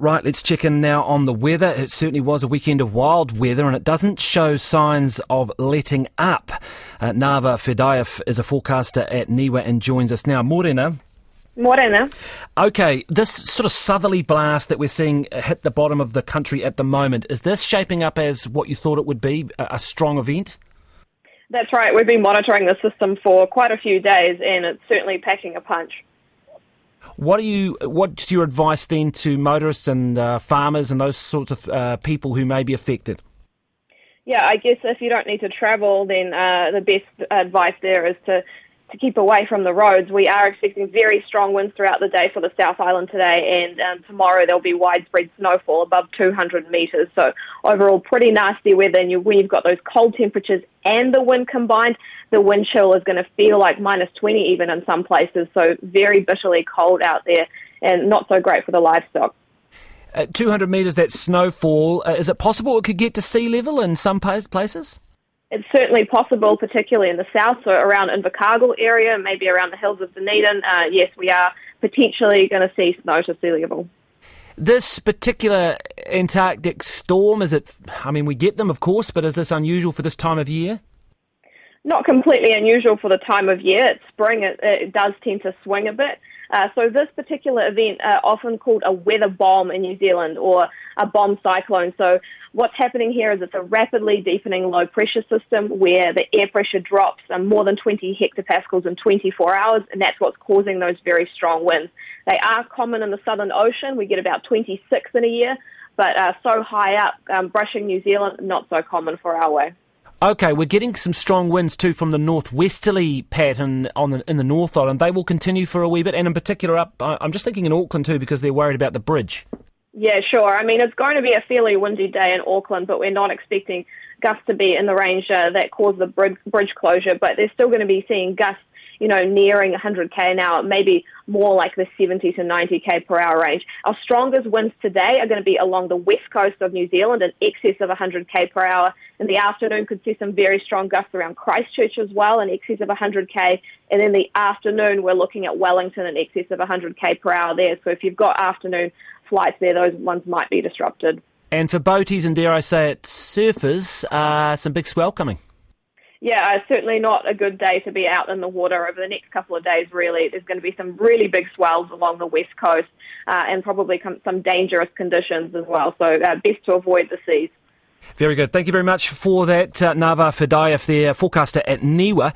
Right, let's check in now on the weather. It certainly was a weekend of wild weather and it doesn't show signs of letting up. Nava Fedaev is a forecaster at NIWA and joins us now. Morena. Morena. Okay, this sort of southerly blast that we're seeing hit the bottom of the country at the moment, is this shaping up as what you thought it would be, a strong event? That's right. We've been monitoring the system for quite a few days and it's certainly packing a punch. What's your advice then to motorists and farmers and those sorts of people who may be affected? Yeah, I guess if you don't need to travel, then the best advice there is to keep away from the roads. We are expecting very strong winds throughout the day for the South Island today, and tomorrow there'll be widespread snowfall above 200 metres. So overall, pretty nasty weather. And when you've got those cold temperatures and the wind combined, the wind chill is going to feel like minus 20 even in some places. So very bitterly cold out there and not so great for the livestock. 200 metres, that's snowfall. Is it possible it could get to sea level in some places? It's certainly possible, particularly in the south, so around Invercargill area, maybe around the hills of Dunedin. Yes, we are potentially going to see snow to sea level. This particular Antarctic storm, we get them, of course, but is this unusual for this time of year? Not completely unusual for the time of year. It's spring. It does tend to swing a bit. So this particular event, often called a weather bomb in New Zealand or a bomb cyclone. So what's happening here is it's a rapidly deepening low pressure system where the air pressure drops more than 20 hectopascals in 24 hours, and that's what's causing those very strong winds. They are common in the Southern Ocean. We get about 26 in a year, but so high up, brushing New Zealand, not so common for our way. Okay, we're getting some strong winds too from the northwesterly pattern in the North Island. They will continue for a wee bit, and in particular I'm just thinking in Auckland too, because they're worried about the bridge. Yeah, sure. It's going to be a fairly windy day in Auckland, but we're not expecting gusts to be in the range that caused the bridge closure, but they're still going to be seeing gusts, nearing 100k an hour, maybe more like the 70 to 90k per hour range. Our strongest winds today are going to be along the west coast of New Zealand in excess of 100k per hour. In the afternoon, could see some very strong gusts around Christchurch as well in excess of 100k. And in the afternoon, we're looking at Wellington in excess of 100k per hour there. So if you've got afternoon flights there, those ones might be disrupted. And for boaties and, dare I say it, surfers, some big swell coming. Yeah, certainly not a good day to be out in the water over the next couple of days, really. There's going to be some really big swells along the west coast and probably some dangerous conditions as well. So best to avoid the seas. Very good. Thank you very much for that, Nava Fedaev, their forecaster at NIWA.